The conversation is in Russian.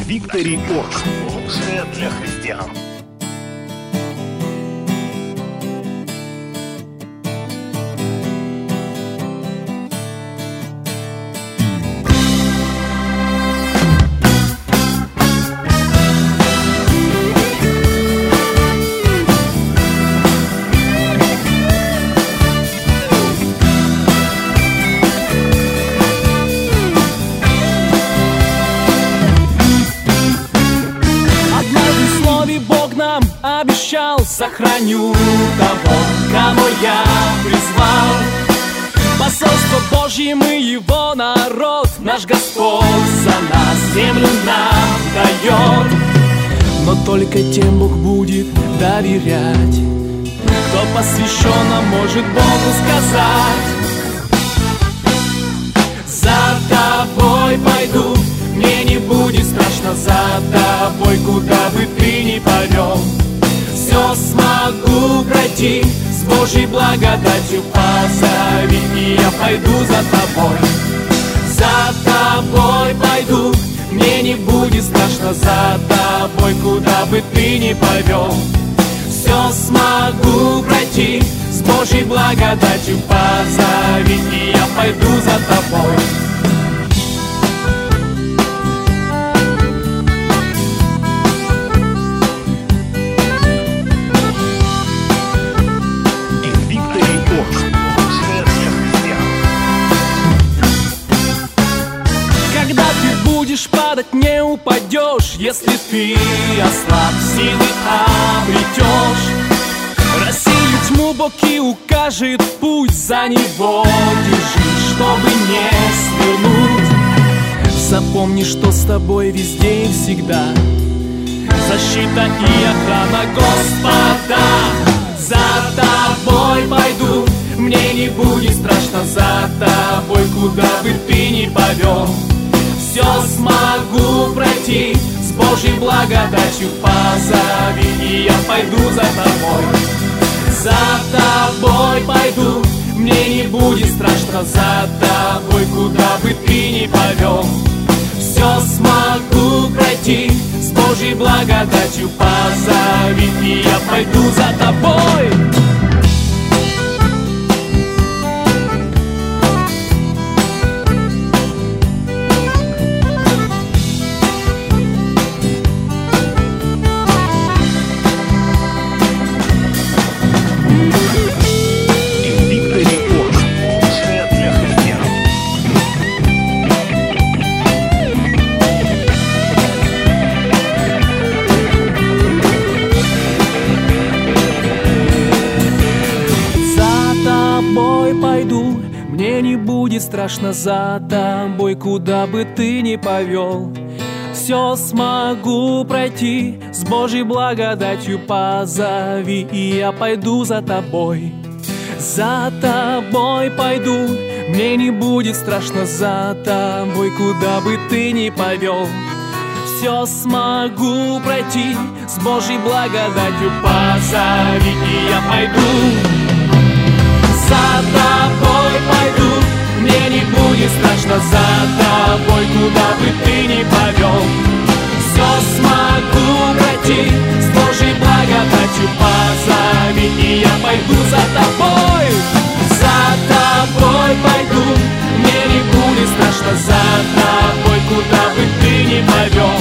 Victory.org. Лучшее для христиан. Обещал, сохраню того, кого я призвал. Посольство Божье мы его народ, наш Господь за нас землю нам дает. Но только тем Бог будет доверять, кто посвященно может Богу сказать: за тобой пойду, мне не будет страшно, за тобой, куда бы ты ни повел. Все смогу пройти, с Божьей благодатью позови, и я пойду за тобой. За тобой пойду, мне не будет страшно, за тобой, куда бы ты ни повел. Все смогу пройти, с Божьей благодатью позови, и я пойду за тобой. Падать не упадешь, если ты ослаб, силы обретешь. Россию тьму Бог и укажет путь, за него держись, чтобы не свернуть. Запомни, что с тобой везде и всегда защита и охрана Господа. За тобой пойду, мне не будет страшно, за тобой, куда бы ты ни повел. Все смогу пройти, с Божьей благодатью позови, и я пойду за тобой. За тобой пойду, мне не будет страшно, за тобой, куда бы ты ни повел. Все смогу пройти, с Божьей благодатью позови, и я пойду за тобой. Мне не будет страшно, за тобой, куда бы ты ни повел. Все смогу пройти, с Божьей благодатью позови, и я пойду за тобой. За тобой пойду, мне не будет страшно, за тобой, куда бы ты ни повел. Все смогу пройти, с Божьей благодатью позови, и я пойду. За тобой пойду, мне не будет страшно, за тобой, куда бы ты ни повел. Все смогу пройти, с Божьей благодатью позови, и я пойду за тобой. За тобой пойду, мне не будет страшно, за тобой, куда бы ты ни повел.